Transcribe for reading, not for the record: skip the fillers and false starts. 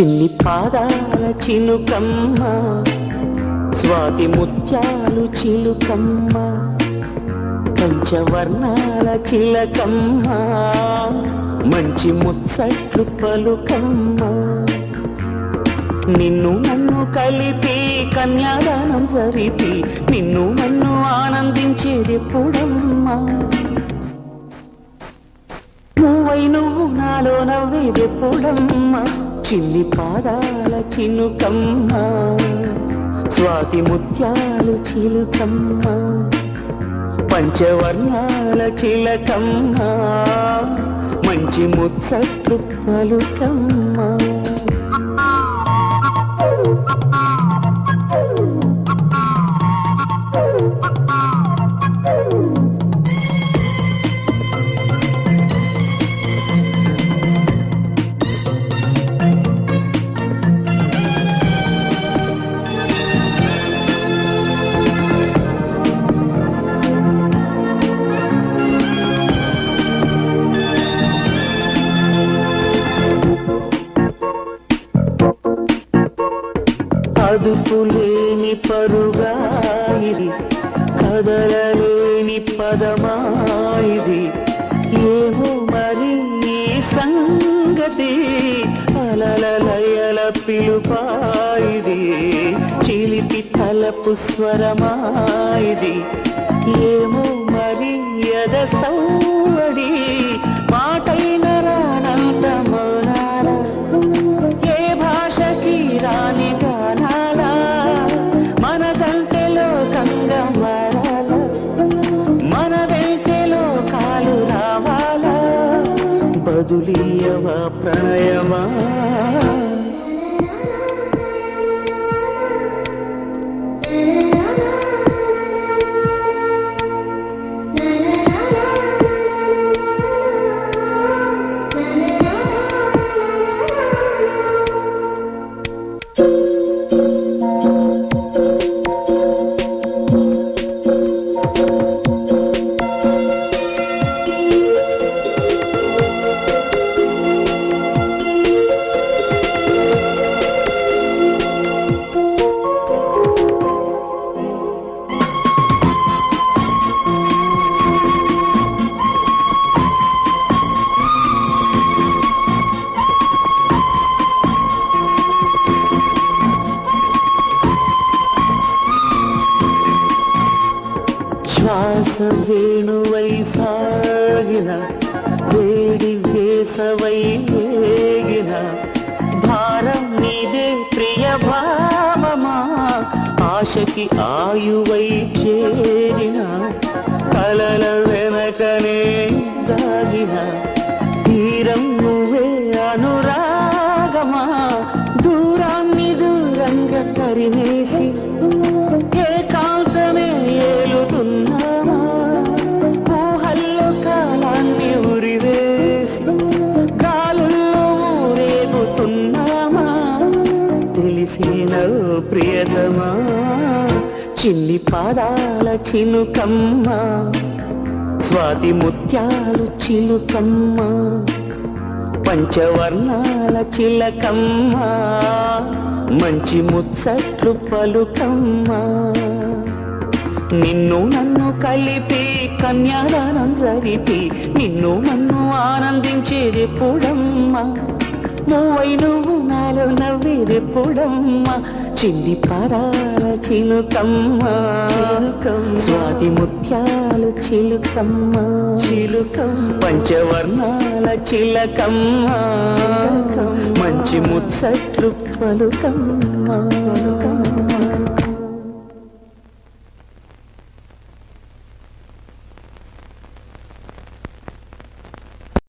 చిన్ని పాదాల చిలుకమ్మ, స్వాతి ముత్యాలు చిలుకమ్మ, పంచవర్ణాల చిలకమ్మ, మంచి ముచ్చట్లు పలుకమ్మ. నిన్ను నన్ను కలిపి కన్యాదానం జరిపి నిన్ను నన్ను ఆనందించేదెప్పుడమ్మా? నువ్వై నువ్వు నాలో నవ్వేదెప్పుడమ్మా? చిన్ని పాదాల చిలుకమ్మ, స్వాతి ముత్యాలు చిలుకమ్మ, పంచవర్ణాల చిలకమ్మ, మంచి ముచ్చట్లు పలుకమ్మ. అదుపులేని పరుగాయిది, కదలలేని పదమాయిది, ఏమో మరి ఈ సంగతి, అలలలయల పిలుపాయిది, చిలిపి తలపు స్వరమాయిది, ఏమో మరి ఎద సౌవడి, మాటైన రానంత మౌనాల, ఏ భాషకి రాని గానాల, మన జంటెలో కంగమారాల, మన వెంటెలో కాలు రావాలా, బదులీయవా ప్రణయమా? శ్వాస వేణువై సాగిన, వేడి వేసవై వేగిన, భారం నీదే ప్రియ భావమా, ఆశకి ఆయువై చేరిన, కలల వెనకనే దాగిన, తీరం నువ్వే అనురాగమా, దూరాన్ని దూరంగా తరిమేసి ఏకాంతమే ఏలుతున్నామా, ఊహల్లో కాలాన్ని ఉరివేసి గాలుల్లో ఊరేగుతున్నామా, తెలిసిన ప్రియతమా? చిన్ని పాదాల చిలుకమ్మ, స్వాతి ముత్యాలు చిలుకమ్మ, పంచవర్ణాల చిలకమ్మ, మంచి ముచ్చట్లు పలుకమ్మ. నిన్ను నన్ను కలిపి కన్యాదానం జరిపి నిన్ను నన్ను ఆనందించేదెప్పుడమ్మా? నువ్వై నువ్వు నాలో నవ్వేదెప్పుడమ్మా? చిన్ని పాదాల చిలుకమ్మ, స్వాతి ముత్యాలు చిలుకమ్మ, పంచవర్ణాల చిలకమ్మ, మంచి ముచ్చట్లు పలుకమ్మ.